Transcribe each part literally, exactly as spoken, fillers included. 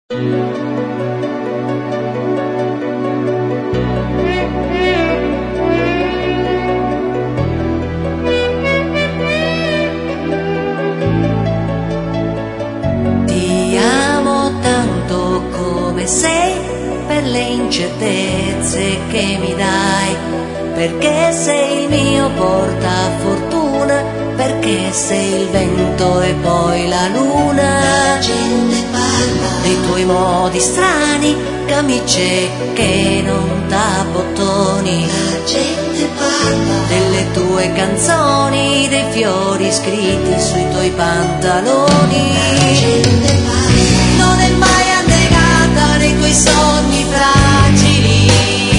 Ti amo tanto come sei, per le incertezze che mi dai, perché sei il mio portafortuna, perché sei il vento e poi la luna. La gente parla dei tuoi modi strani, camicie che non t'abbottoni. La gente parla delle tue canzoni, dei fiori scritti sui tuoi pantaloni. La gente parla Non è mai annegata nei tuoi sogni fragili,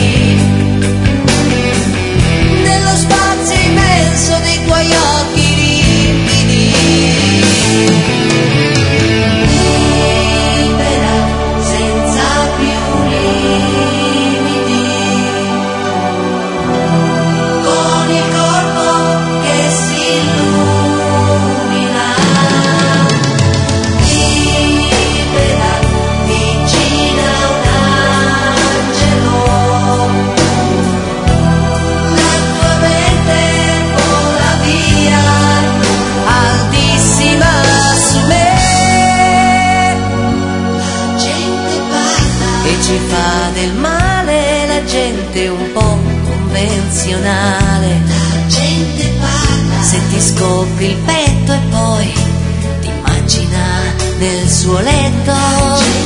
nello spazio immenso dei tuoi occhi limpidi. Libera, senza più limiti, con il corpo che si illumina. Libera, vicina a un angelo, la tua mente vola via, altissima su me, La gente parla e ci fa del male la gente un po' convenzionale. La gente parla Se ti scopri il petto e poi ti immagina nel suo letto,